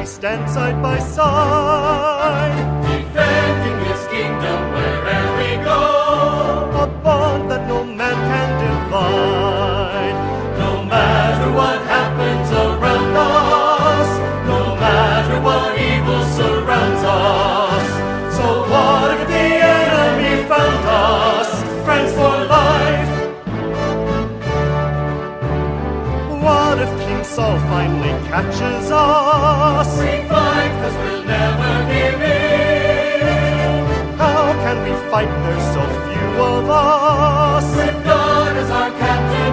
stand side by side, defending His kingdom wherever we go. a bond that no man can divide. No matter what happens around us, no matter what evil surrounds us. So what if the enemy found us, friends for life? What if King Saul finally catches us? We fight 'cause we'll never give in. How can we fight? There's so few of us. With God as our captain,